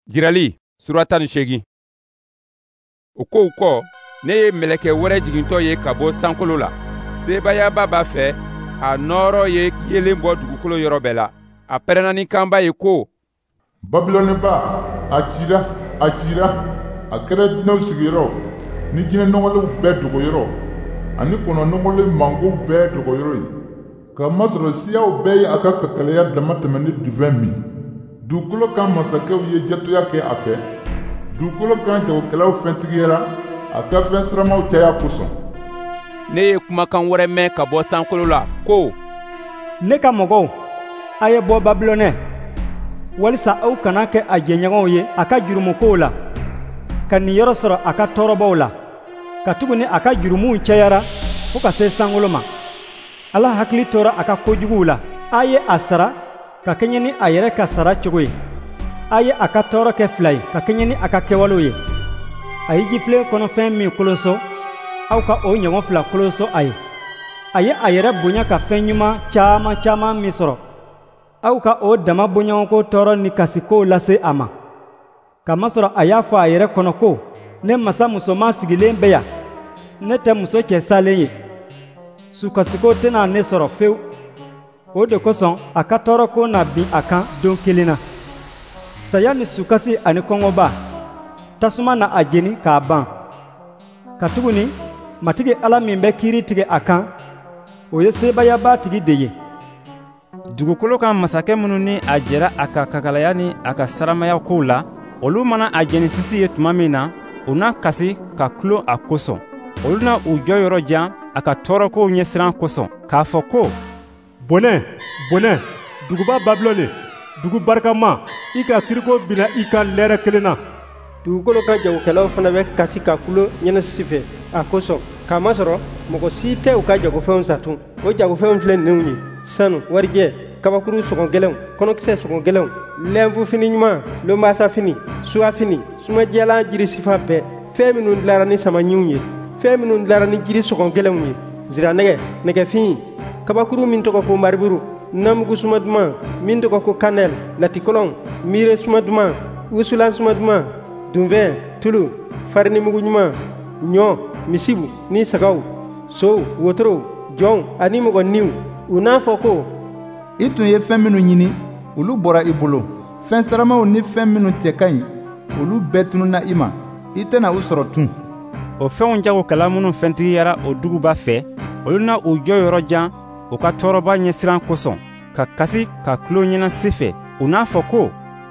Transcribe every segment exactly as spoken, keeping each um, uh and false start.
Jirali surata ni segi. O ko ko ne ye meleke wɛrɛ jigintɔ ye ka bɔ sankolo la. Sebayaba b'a fɛ a nɔɔrɔ ye yelen bɔ dugukolo yɔrɔ bɛɛ la. A pɛrɛnna ni kanba ye ko Babilɔniba a cira a cira a kɛra jinɛw sigiyɔrɔ ni jinɛ nɔgɔlenw bɛɛ dogoyɔrɔ ani kɔnɔ nɔgɔlen mangow bɛɛ dogoyɔrɔ ye. Ka masɔrɔ siyaw bɛɛ ye a ka kakaleya dama tɛmɛ ni dufɛn min. Dugukolo kan masakɛw ye jatoya kɛ a fɛ. Dugukolo kan jagokɛlaw fɛntigiyara a ka fɛn siramaw caya kosɔn. Ne ye kumakan wɛrɛ mɛn ka bɔ sankolo la ko ne ka mɔgɔw, a ye bɔ Babilɔnɛ walisa aw kana kɛ a jɛɲɔgɔnw ye a ka jurumukow la, ka niyɔrɔ sɔrɔ a ka tɔɔrɔbaw la. Katuguni a ka jurumuw cayara fo ka se sankolo ma. Ala hakili tora a ka kojuguw la. A ye a sara ka kɛɲɛ ni a yɛrɛ ka sara cogo ye. A ye a ka tɔɔrɔ kɛ fila ye ka kɛɲɛ ni a ka kɛwalew ye. A ye jifilen kɔnɔfɛn min koloso, aw ka o ɲɔgɔn fila koloso a ye. A ye a yɛrɛ bonya ka fɛn ɲuman caaman caaman min sɔrɔ, aw ka o dama boɲɔgɔnko tɔɔrɔ ni kasikow lase a ma. Kamasɔrɔ a y'a fɔ a yɛrɛ kɔnɔ ko ne masa musoman sigilen bɛ yan, ne tɛ muso cɛ salen ye. Sukasiko tɛna ne sɔrɔ fewu. O de kosɔn a ka tɔɔrɔko na bin a kan don kelen na. Saya ni sukasi ani kɔngɔba, tasuma na a jeni k'a ban. Katuguni matigi Ala min bɛ kiiri tigɛ a kan, o ye sebayaba tigi de ye. Dugukolo kan masakɛ minnu ni a jɛra a ka kakalaya ni a ka saramaya kow la, olu mana a jɛni sisi ye tuma min na, u na kasi ka tulo a kosɔn. Olu na u jɔ yɔrɔ jan a ka tɔɔrɔkow ɲɛsiran kosɔn, k'a fɔ ko Bonɛ, bonɛ, duguba Babilɔni, dugu barikama, i ka kiriko bina i ka lɛrɛ kelen na. Dugukolo ka jagokɛlaw fana bɛ kasi ka kulo ɲɛnasisi fɛ a kosɔn. Kamasɔrɔ mɔgɔ si tɛ u ka jagofɛnw satun. O jagofɛnw filɛ ninnu ye: sanu, warijɛ, kabakuru sɔgɔn gɛlɛnw, kɔnɔkisɛ sɔgɔn gɛlɛnw, lɛnfu fini ɲuman, lomasa fini, suwa fini, sumajɛlan jiri sifa bɛɛ, fɛn minnu dilara ni samaɲiw ye, fɛn minnu dilara ni jiri sɔgɔn gɛlɛnw ye, ziranɛgɛ, nɛgɛfin, kabakuru min tɔgɔ ko mariburu, namugu suma duman min tɔgɔ ko kanɛl, latikɔlɔn, miire suma duman, wusulan suma duman, dunfɛn, tulu, farinimugu ɲuman, ɲɔ, misibu ni sagaw, sow, wotorow, jɔnw ani mɔgɔninw. U n'a fɔ ko i tun ye fɛn minnu ɲini, olu bɔra i bolo. Fɛn saramaw ni fɛn minnu cɛ ka ɲi, olu bɛɛ tununa i ma. I tɛna u sɔrɔ tun. O fɛnw jagokɛla minnu fɛntigiyara o duguba fɛ, olu na u jɔ yɔrɔ jan u ka tɔɔrɔba ɲɛsiran kosɔn, ka kasi ka tulo ɲɛnasi fɛ. U n'a fɔ ko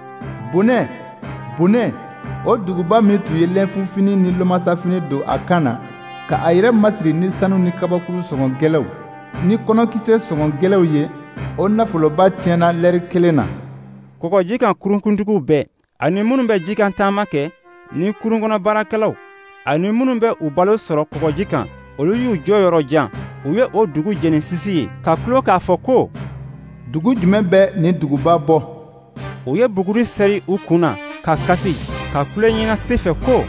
bonɛ, bonɛ, o duguba min tun ye lɛnfufini ni lomasafini don a kan na, ka a yɛrɛ masiri ni sanu ni kabakuru sɔngɔn gɛlɛw ni kɔnɔkisɛ sɔngɔn gɛlɛw ye, o nafoloba tiɲɛna lɛri kelen na. Kɔgɔjikan kurunkuntigiw bɛɛ ani minnu bɛ jikan taama kɛ ni kurunkɔnɔ baarakɛlaw ani minnu bɛ u balo sɔrɔ kɔgɔjikan, olu y'u jɔ yɔrɔ jan. U ye o dugu jeni sisi ye ka tulo k'a fɔ ko dugu jumɛn bɛ nin duguba bɔ. U ye buguri sɛri u kun na ka kasi ka tulo ɲɛnasi fɛ ko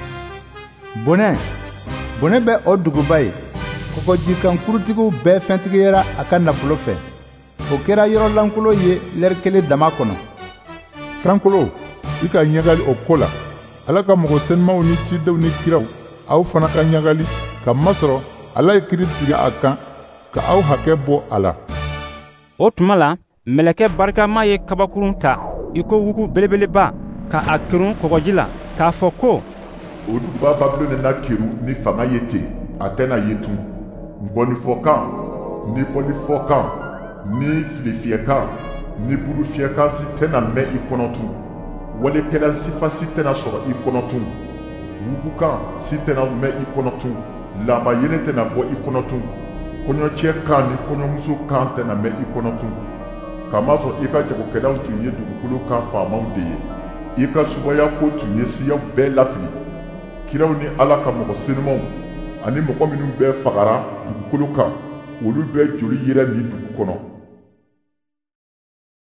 bonɛ, bonɛ bɛ o duguba ye. Kɔgɔjikan kurutigiw bɛɛ fɛntigiyara a ka nafolo fɛ. O kɛra yɔrɔ lankolo ye lɛri kelen dama kɔnɔ. Sankolo, i ka ɲagali o ko la. Ala ka mɔgɔ senimaw ni cidenw ni kiraw, aw fana ka ɲagali, ka masɔrɔ Ala ye kiiri tigɛ a kan ka aw hakɛ bɔ a la. O tuma la, mɛlɛkɛ barikama ye kabakurun ta i ko wugu belebeleba ka a kerun kɔgɔji la, k'a fɔ ko o duguba Babilɔni na keru ni fanga ye ten, a tɛna ye tun. Ngɔnifɔkan, ni fɔlifɔkan, ni filifiyɛkan, ni burufiyɛkan si tɛna mɛn i kɔnɔ tun. Walekɛla sifa si tɛna sɔrɔ i kɔnɔ tun. Wugukan si tɛna mɛn i kɔnɔ tun. Laaba yelen tɛna bɔ i kɔnɔ tun. Kɔɲɔcɛ kan ni kɔɲɔmuso kan tɛna mɛn i kɔnɔ tun. Kamasɔrɔ i ka jagokɛlaw tun ye dugukolo kan faamaw de ye. I ka subaya ko tun ye siyaw bɛɛ lafili. Kiraw ni Ala ka mɔgɔ senumanw ani mɔgɔ minnu bɛɛ fagara dugukolo kan, olu bɛɛ joli yera nin dugu kɔnɔ.